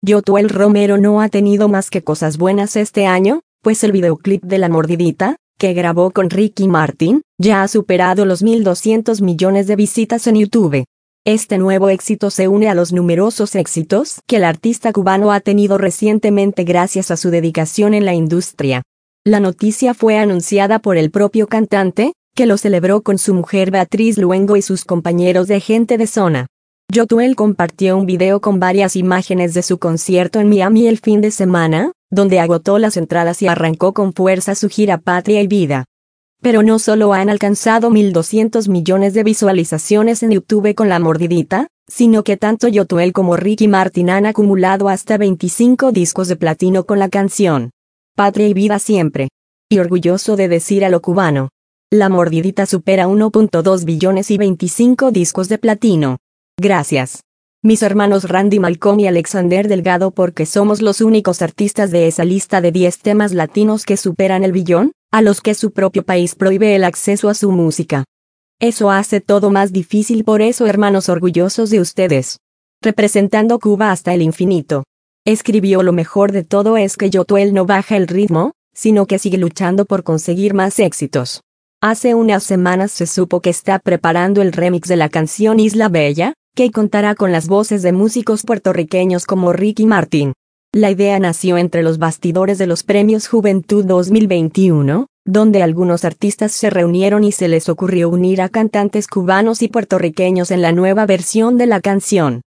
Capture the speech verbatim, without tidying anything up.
Yotuel Romero no ha tenido más que cosas buenas este año, pues el videoclip de La Mordidita, que grabó con Ricky Martin, ya ha superado los mil doscientos millones de visitas en YouTube. Este nuevo éxito se une a los numerosos éxitos que el artista cubano ha tenido recientemente gracias a su dedicación en la industria. La noticia fue anunciada por el propio cantante, que lo celebró con su mujer Beatriz Luengo y sus compañeros de Gente de Zona. Yotuel compartió un video con varias imágenes de su concierto en Miami el fin de semana, donde agotó las entradas y arrancó con fuerza su gira Patria y Vida. Pero no solo han alcanzado mil doscientos millones de visualizaciones en YouTube con La Mordidita, sino que tanto Yotuel como Ricky Martin han acumulado hasta veinticinco discos de platino con la canción Patria y Vida siempre. Y orgulloso de decir a lo cubano, La Mordidita supera uno punto dos billones y veinticinco discos de platino. Gracias, mis hermanos Randy Malcolm y Alexander Delgado, porque somos los únicos artistas de esa lista de diez temas latinos que superan el billón, a los que su propio país prohíbe el acceso a su música. Eso hace todo más difícil, por eso hermanos, orgullosos de ustedes. Representando Cuba hasta el infinito. Escribió: lo mejor de todo es que Yotuel no baja el ritmo, sino que sigue luchando por conseguir más éxitos. Hace unas semanas se supo que está preparando el remix de la canción Isla Bella, que contará con las voces de músicos puertorriqueños como Ricky Martin. La idea nació entre los bastidores de los Premios Juventud dos mil veintiuno, donde algunos artistas se reunieron y se les ocurrió unir a cantantes cubanos y puertorriqueños en la nueva versión de la canción.